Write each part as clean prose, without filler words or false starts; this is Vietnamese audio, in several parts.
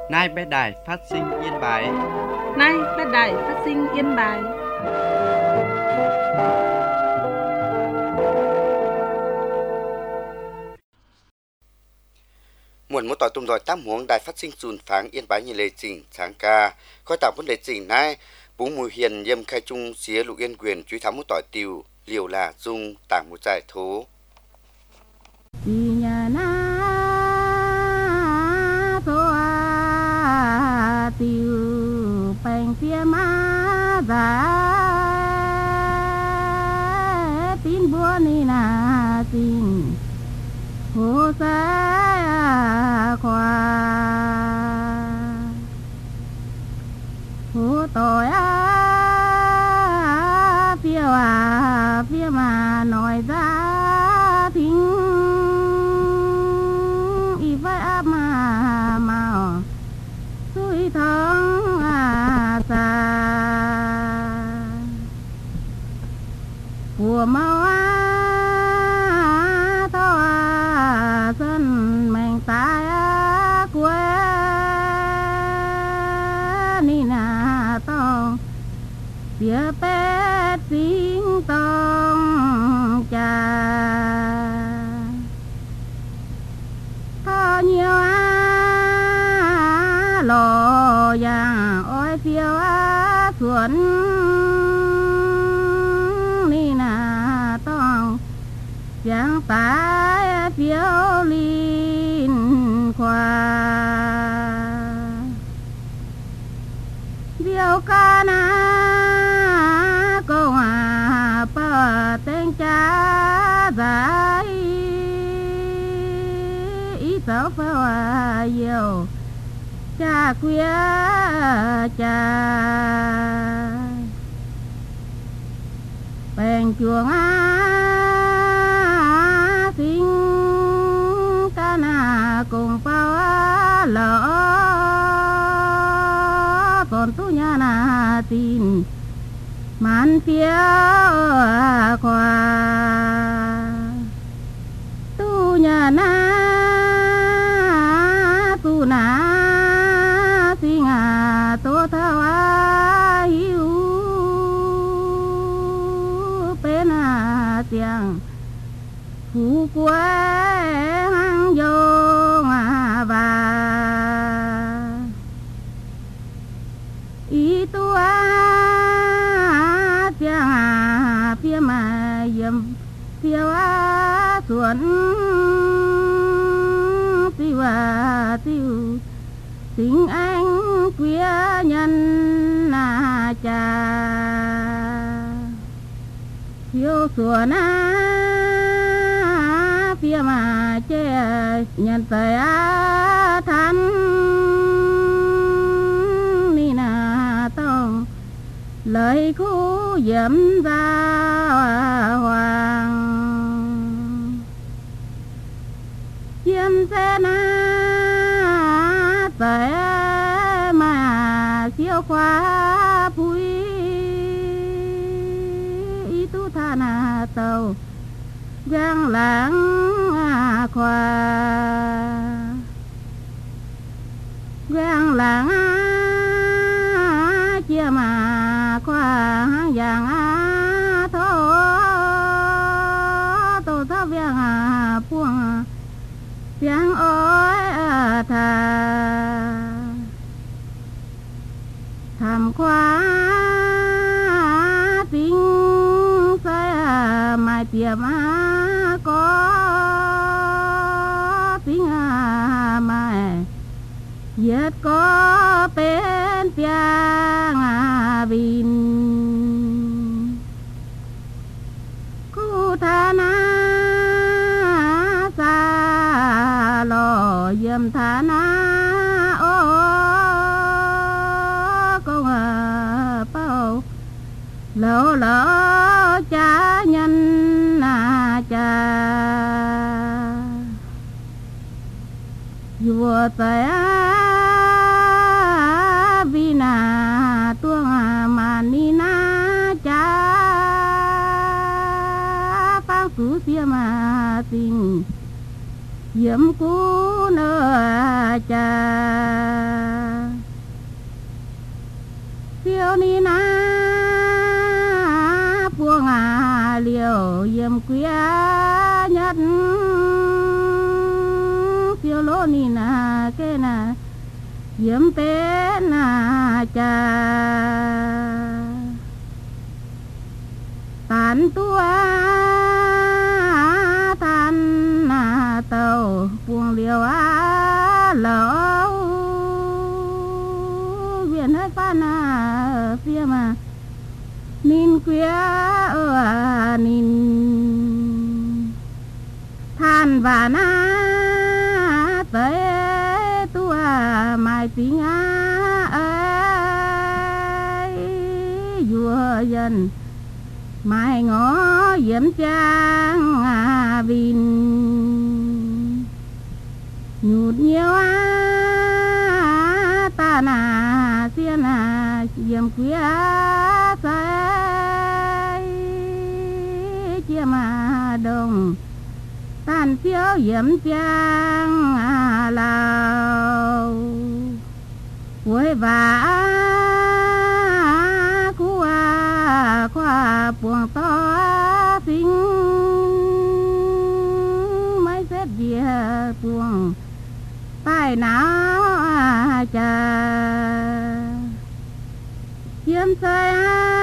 Nay bé đài phát sinh Yên Bái. Nay bé đài phát sinh Yên Bái. Muốn một tỏi tùm đòi tam huống đài phát sinh dùn pháng Yên Bái như lệ chỉnh sáng ca khói tạo vấn đề chỉnh nay búng mùi hiền yêm khai trung xía lục yên quyền truy thám một tỏi tiều liều là dung tảng một giải thố nhà na thoa tiều bèn phía má giá tin búa ni na tin hồ sa khoa hồ tỏi phía mà nói ra thính y phải mà màu suy thông xa của màu to sân mình tay quê ni na to phía pet tiếng tông cha có nhiều lò vàng ôi phiêu xuân ni na tông vàng phải phiêu linh khoa phiêu ca na cô bờ tên cha dài ý sáu phao nhiều cha khuya cha bèn chuồng xin ca na cùng phao lỡ còn tu nhà na tin man phía khoa tu nhà na tu na si ngà tô thao hiu pe na tiếng phú quê hang vô và ý tu phía mà yếm phiêu xuân tiêu tình anh quê nhân cha phiêu xuân phía mà che nhân tới than ni na tông lời khu dẫm ra hoàng chiêm xe na tới mà siêu khoa bụi ý tu tha na tàu giang lãng khoa giang lãng chia mà khoa giang thô tô thao viang buông viang ôi thà tham khoa tính sai mai tiệm có tính mai yết có bên tiếng vin khu tha na xa lò yếm tha na ô công bao lỡ lỡ cha nhân cha vua tới vì na tuông mà ni na cha phang su xia mà tình yếm cú nơ cha phiêu ni na buông liều yếm quý nhất phiêu lô ni na kê na yếm bé na cha tàn tua tàn na tàu buông liều lẩu viện hết pha na phía mà nín quía nín than và na tới tua mai tiếng ấy vua dân mai ngõ diễm trang vin nhụt nhiều ta na xiên diễm quý say chia mà đồng tan phiếu diễm trang lào cuối và qua buông to xinh mấy xét địa buông tai não cha chiếm say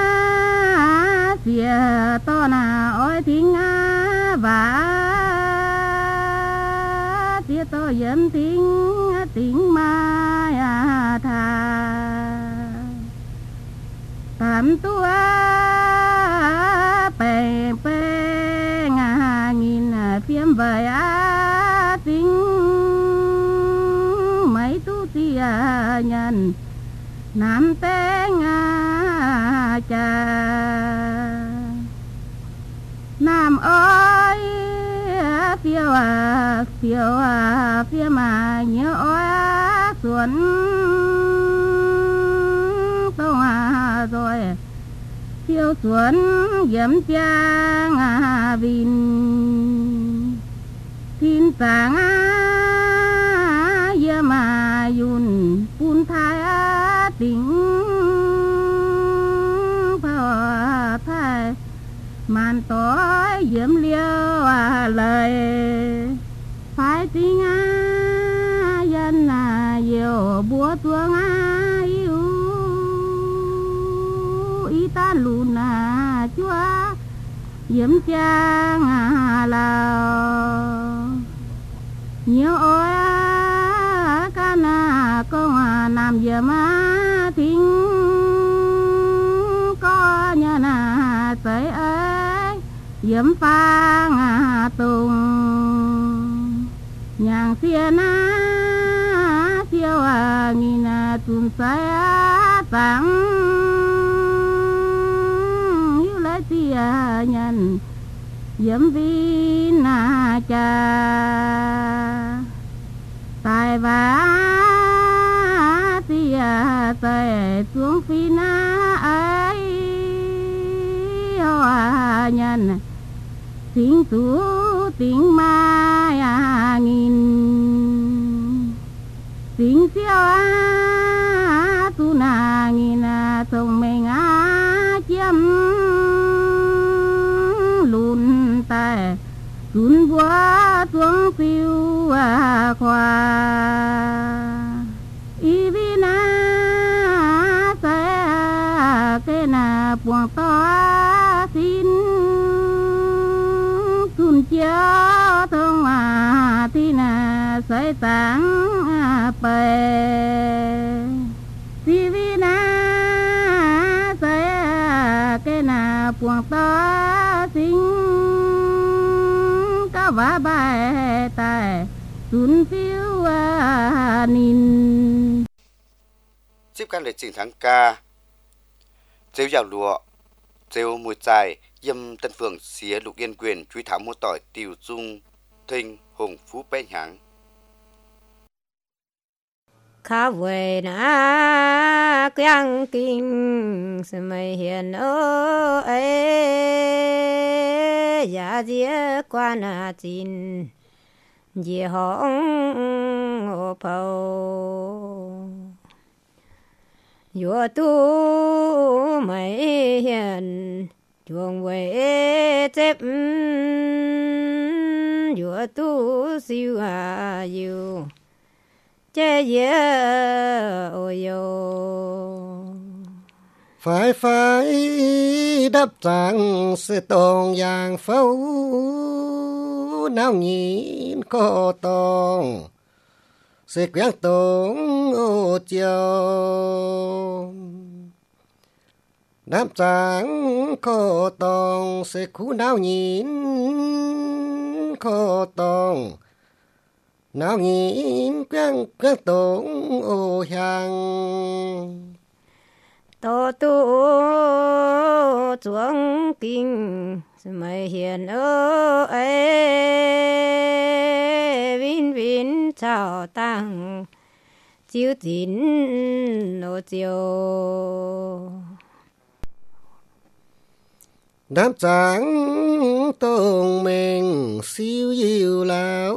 xìa to na ôi thính và xìa to yếm tính mai thà tạm tua bè bè nghìn phiếm vời tính mấy tu tia nhân nam tên cha nam ơi phiêu mà nhớ ôi xuân tông rồi phiêu xuân diễm trang vin thiên tàng yếm mà yun pun thái tính phò thái màn tối diễm liêu lời phải tiếng dân yêu búa tuông yêu y ta lùn chúa diễm trang lào nhiều ôi ca na công nam diễm thính có nhà na tới ấy diễm phang tùng nhàng xia na siêu nghìn tuần say tặng yêu lấy tia nhân diễm vi na cha tài và tia tề xuống phi na ấy hoa nhân tiếng tú tiếng mai nghìn tiếng siêu tu na nghìn thông mình chiếm lùn tay tuôn vua tuông phiêu khoa y vi na sẽ cái na buông to xin tuôn chiếu thông thì na sẽ táng bề y vi na sẽ cái na buông to xin cá vả bài tài tuôn phiêu nín tiếp can lịch trình tháng ca gieo giàu lụa gieo mùi dài yêm tân phường xía lục yên quyền truy thám mua tỏi tiều dung thinh hùng phú bé nháng khá về na quang kinh sự mày hiền ơi giá dĩa quan chín dì hóng ô phâu dùa tu mày hiền chuồng về chép dùa tu siêu hà yêu chế dễ ôi yo phải đắp rằng sẽ tông yang phâu nào nhìn có tông sẽ quét tông ô chiều đắp rằng có tông sẽ cú nào nhìn có tông nào nhìn quét tông ô hàng tô tu chuông kinh mày hiền ơi vin vin chào tăng chiếu tín nô chiều đám trắng tông mình siêu yêu lão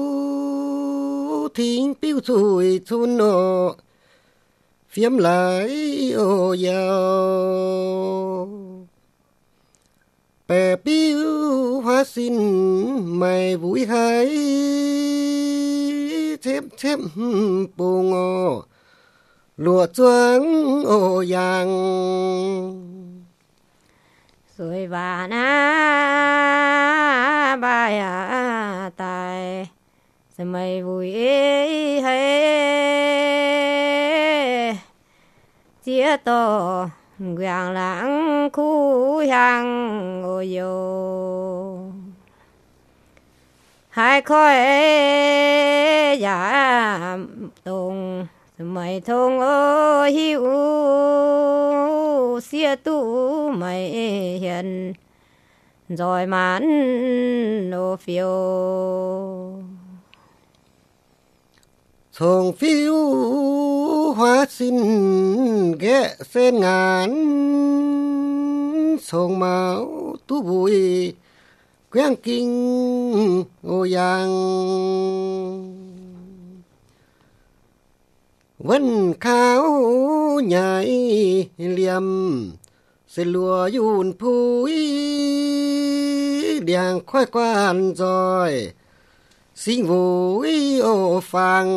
thính piu chùi chun nọ phiếm lại ô yào bè piu hoa xin mày vui hay chép bù ngô lụa choáng ô yang rồi bà na bài à tài sẽ mày vui hay chia to quàng lãng khu hàng ôi yo hai khói giả tùng mày thông ơi hiu xia tu mày hiền rồi mãn nô phiêu thùng phiêu hoa xin ghé sen ngàn sông máu tu bụi quen kinh ô yang vẫn khao nhảy liềm sẽ lùa yun phui đèn khoai quan rồi sinh vui ô phang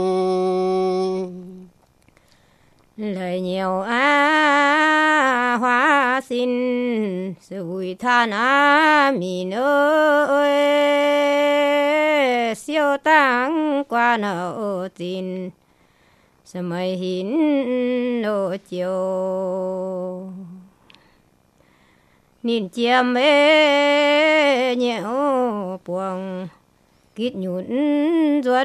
lời nhiều hoa xin sự vui than mình ơi siêu tăng qua nợ tin sẽ mày hin nô chiều nhìn chiêm ê nhiều buông kít nhún duân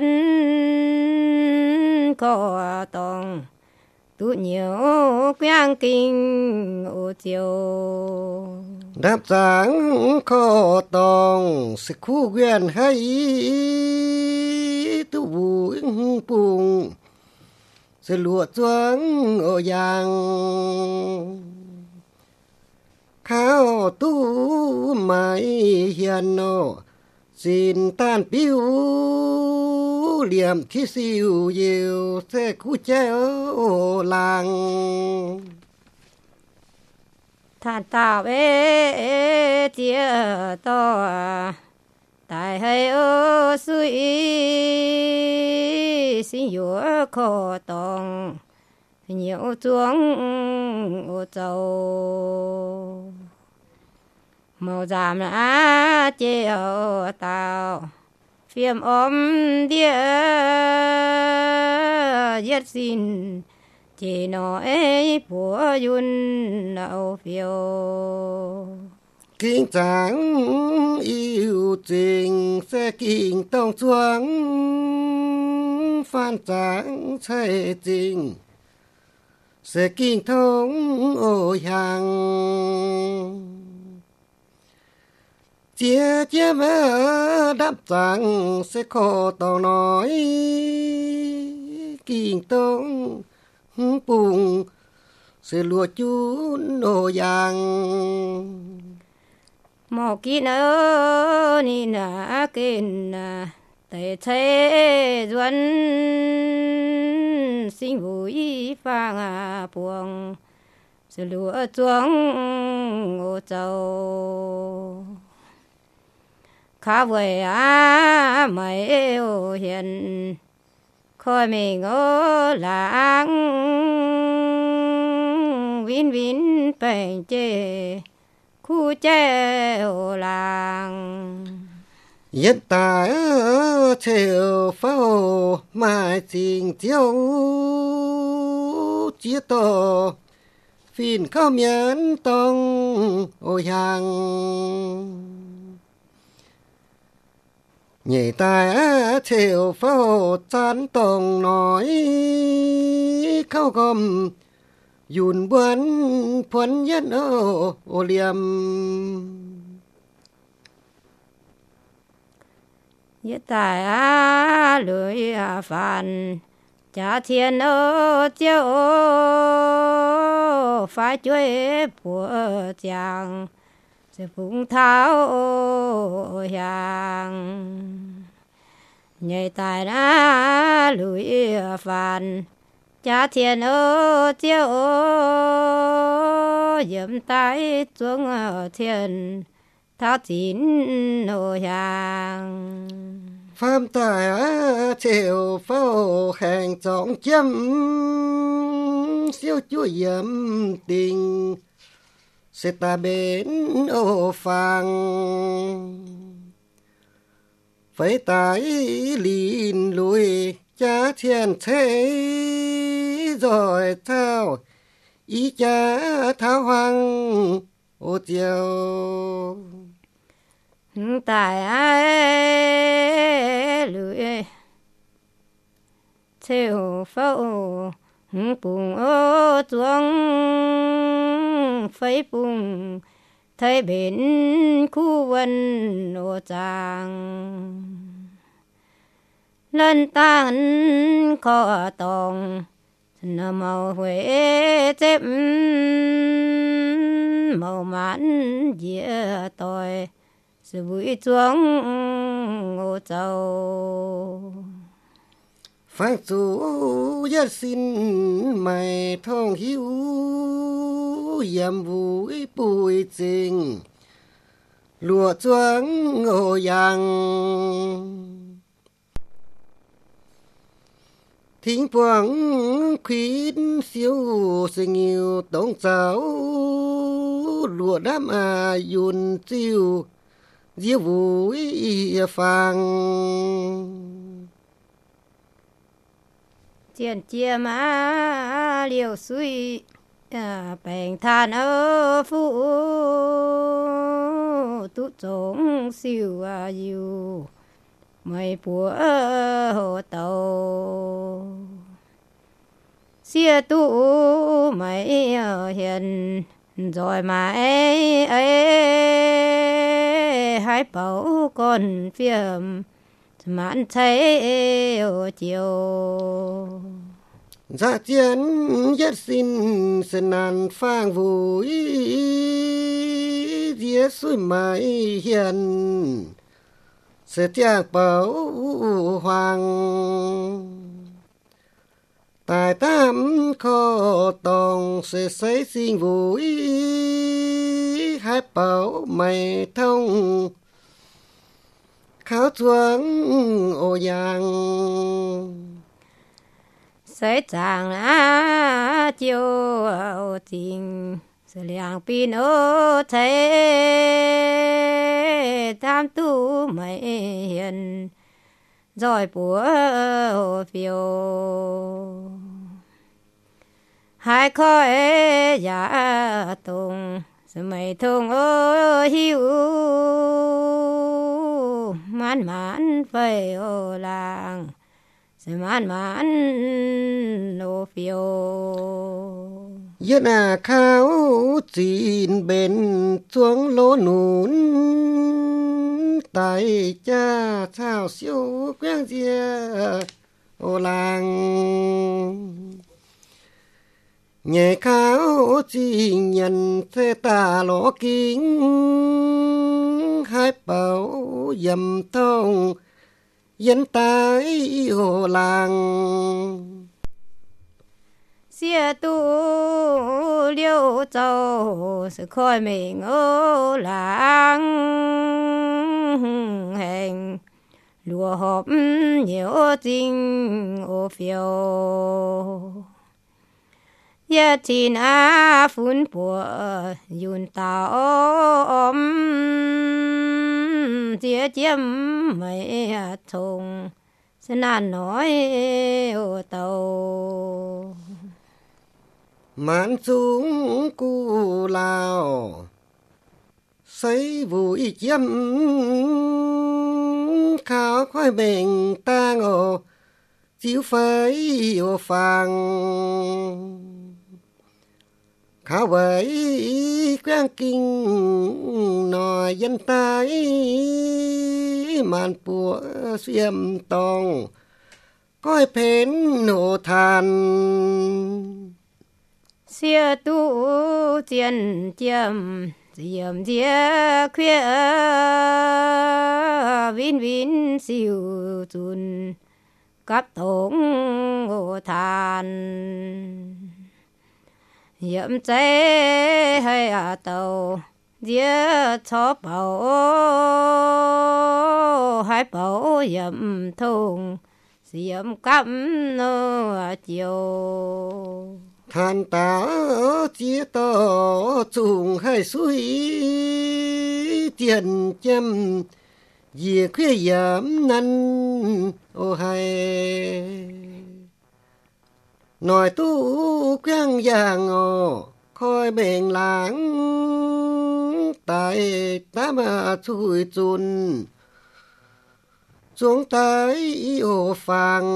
có tòng tu nhiều quang kinh ô chiều đáp rằng có tòng sẽ khu quyền hay tu vui bùng sẽ lụa choáng ô yang khao tu mày hiền nô xin tan piu liềm khi siêu nhiều sẽ cú chéo làng than tao ê chia to tại hay ơ suy xin dúa khó tòng nhiều chuông ô châu màu giảm đã chiều tao phiêm ôm đĩa giết xin chỉ nói của yun nậu phiêu kinh tráng yêu tình sẽ kinh tông choáng phan tráng chạy tình sẽ kinh thông ô hàng chia vỡ đáp rằng sẽ khó tao nói kinh tông bùng sẽ lùa chút ô yang một kỹ nơ ni na kên thầy thế duẩn sinh vui phang buông sự lúa chuông ô châu khá với mấy ô hiền khôi mình ô lãng vin vin bèn chê khu chê ô làng hiện tại theo pháo mai tình chiếu chia to phiền cao miến tông ô hàng nhảy tai theo pháo chán tông nói khao gom dùn buồn phấn nhân ô liềm hiện tại lưỡi phàn cha thiên ô chiếu phải chuối của chàng sẽ phụng tháo hàng nhảy tài đã lưỡi phàn cha thiên ô chiếu dẫm tay xuống thiên tháo chín ô hàng phạm tài theo pháo hàng trọng chấm siêu chúa yếm tình sẽ ta bên ô phàng phải tái lìn lùi cha thiên thế rồi thao ý cha tháo hoàng ô chiều tại lưỡi theo pháo bùng ô chuông phấy bùng thấy bên khu vân ô tràng lần tan khó tòng nằm màu huế chép màu mãn dĩa tỏi sự vui chuông ô châu phang chủ nhất xin mày thông hiếu yểm vui bùi tình lụa chuông ô yang thính quang khuyến siêu sinh nhiều tổng cháu lụa đám yun chiêu diêu vui phang tiền chia má liều suy bèn than ở phụ tụ trống siêu yêu mày bùa hồ tàu xia tụ mày hiền rồi mà ấy hãy bảo con phiền mãn thấy ô chiều dạ chiến nhất xin sân nàn phang vui dĩa suối mãi hiền sẽ tiếng bảo hoàng tài tam khó tòng sẽ xây sinh vui hai bảo mày thông kháo chuông ô yang sẽ chàng á chiều ô tình sẽ liang pin ô thế tam tu mày hiền rồi búa ô phiêu hai khói giả tùng sẽ mày thông ô hiu mãn mãn phơi ô làng sẽ mãn mãn ô phiêu yên khao chín bên xuống lỗ nún tại cha sao siêu quen dìa ô làng nhẹ khao chỉ nhận thế ta lỗ kính hai bảo dầm thông dân tái hồ làng xia tu liêu châu sự khôi mình ở làng hành lúa hộp nhiều tình ô phiêu ya tin a phun bùa yun tao ôm chia chiếm mấy thùng sẽ nan nói ô tàu mãn xuống cu lao xây vui chiếm khao khoai mình ta ngộ chiếu phơi ô phàng khao với quang kinh nòi dân tái màn bùa xiêm tòng coi phến nổ than xia tu tiền chiêm diệm dia khuya vin vin siêu chun cắp tổng ô than yếm cháy hay tàu dia cho bảo hai bảo yếm thùng yếm cắp nô chiều than tá chia to trùng hai suy tiền châm về khuya giảm năn ô hay nói tu quang giang ô khôi bền lãng tại ta mà chui chun xuống tới ô phàng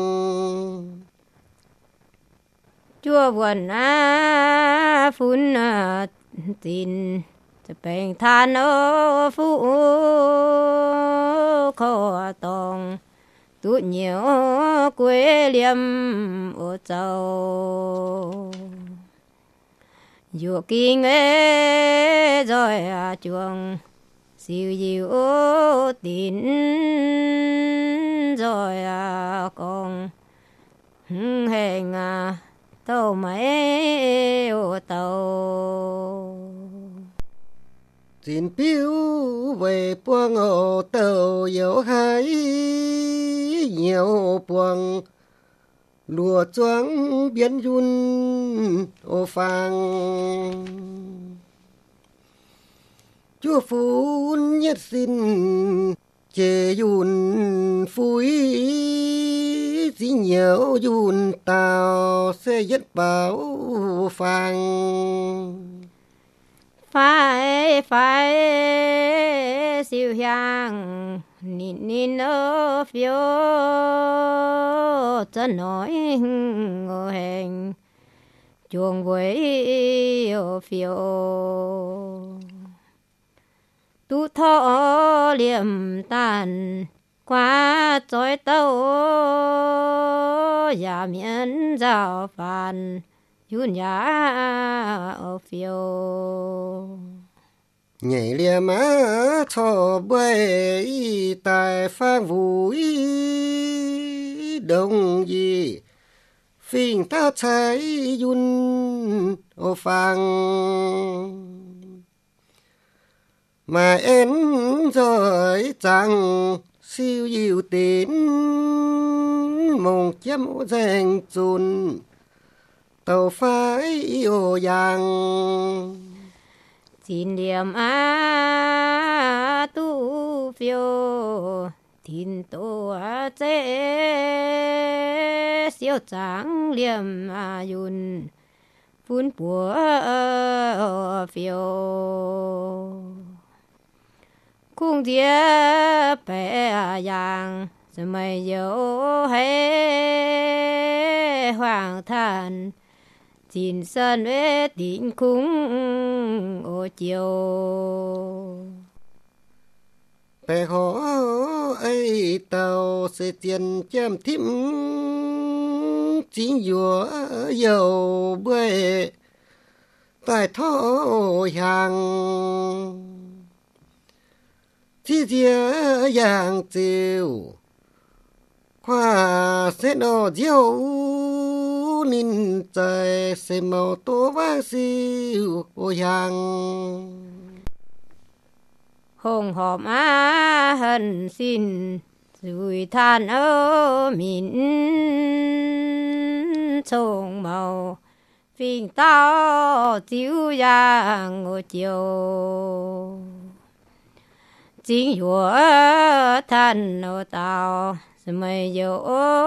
chúa buồn phun tinจะเป็นทานโอฟูขอตองตุเหนียวกวยเหลี่ยมโอเจ้าอยู่กิงจอยจวงสิวยิวตินจอยกองแห่งเต้าไม่โอเต้า xin phiếu về buông ô tàu yếu hay nhiều buông lùa choáng biến run ô phàng chúa phun nhất xin chê yun phui chỉ nhiều yun tàu sẽ nhất bảo phàng phải siêu hàng nín ở phiếu chân nói ngô hành chuồng với ở phiếu tu thọ liềm tàn qua chói tàu giả miễn giao phàn yun ya ở phiêu nhảy liềm á cho bơi tại phang vui đông gì phình ta cháy yun ô phang mà em rồi chẳng siêu diệu tín mong chém dành chun tàu phái ô giang xin điểm tu phiêu thiên tổ chế siêu trắng liềm yun phun bùa phiêu cung địa bé giang rồi mày dấu hay hoàng thần xin sơn với định cung ô chiều bé họ ấy tàu sẽ tiền chém thím chỉ dùa dầu bơi tại thô hàng chỉ dìa giang chiều khoa sẽ nó diêu nín trời sẽ màu tô vang siêu ô hàng hồng hòm hân xin rủi than ở mìn trông màu phình tao chiếu giang ngô chiều chính chúa than ô tao mày dỗ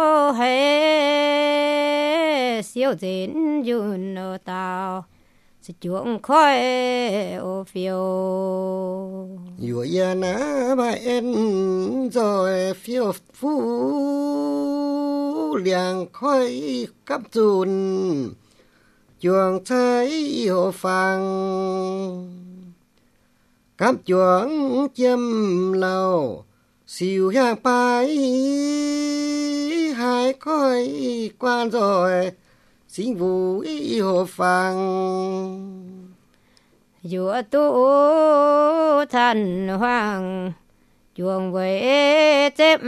hết siêu đến dùn ô tao sẽ chuộng khói ô phiêu Yua ya na ba en rồi phiêu phú liang khói cắp dùn chuồng trái hồ phàng cắp chuồng châm lầu siêu hangpai hai khói quan rồi sinh vũ hồ phàng dùa tu thần hoàng chuồng với chép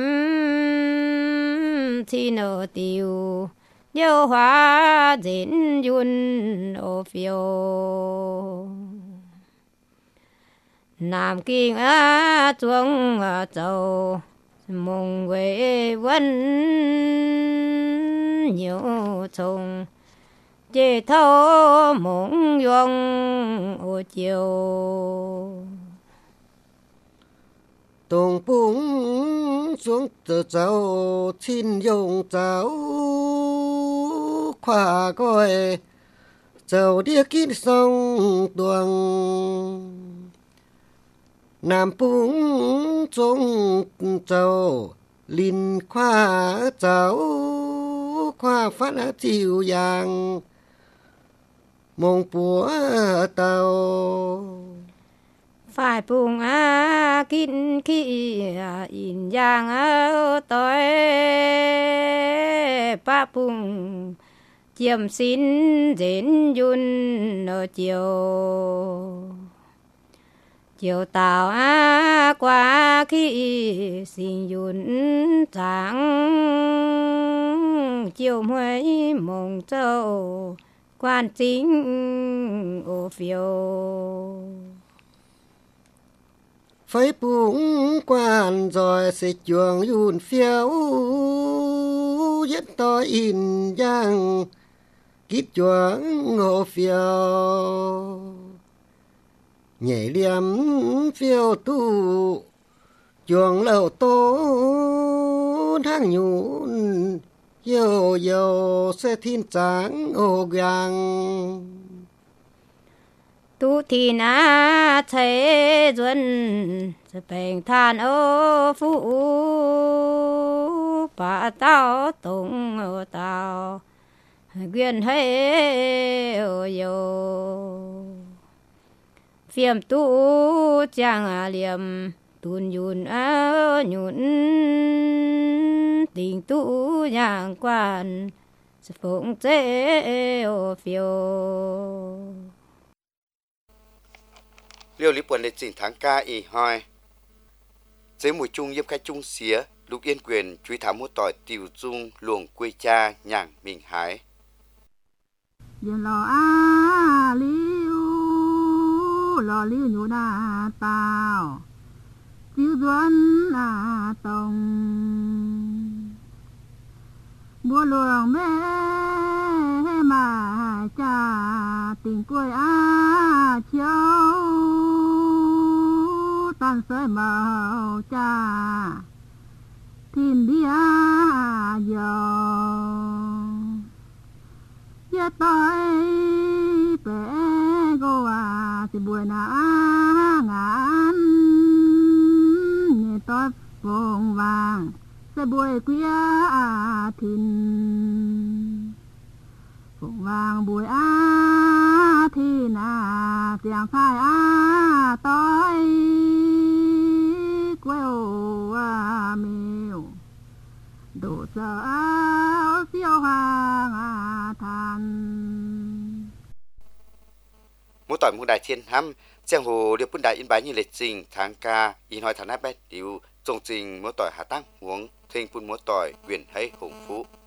thì nở tiêu nhớ hóa diễn dùn ô phiêu nam kinh chuồng châu mong với vẫn nhiều trông chế thâu mong yong ô chiều Tùng búng xuống từ cháu xin dùng cháu khoa coi cháu đi kín sông tuồng Nam búng xuống cháu linh khoa cháu khoa phát chiều giang mong búa tàu phải bùng kín khi in giang tối ba bùng chiêm xin đến dùn ở chiều tàu qua khi xin dùn trắng chiều mới mong châu quan chính ô phiêu phải búng quan rồi sẽ chuồng yun phiếu rất to in giang kít chuồng ngô phiếu nhảy liếm phiếu tu chuồng lầu tố thang nhún yêu yêu sẽ thiên tráng ô gang tu thì na thế duyên sẽ bèn than ô phú bà tao tung ô tao quyền hay ô yêu phiền tu chẳng liềm tuôn yun nhún tình tu nhang quan sẽ phụng chế ô phiêu liều lý buồn để chỉnh tháng ca y hoi dưới mùi chung yếm khai chung xía Lục Yên Quyền truy thám một tỏi tiểu dung luồng quê cha nhàng mình hái yên lò liu nhũ đà tao chiếu duẩn tông bùa luồng mê mà cha tình quê chiếu tan sợi màu cha thiên địa giờ tôi bé go thì buổi ngán nghe tôi vòng vàng sẽ buổi quia thìn vòng vàng buổi thìn tiếng khai tôi queo mèo đổ sợ phiêu hoàng than mỗi tỏi một đại thiên hăm giang hồ điệp quân đại in bái như lịch trình tháng ca in hỏi thằng nát bé tiểu Trong trình múa tỏi hạ tăng huống thinh phun múa tỏi quyền hay hùng phú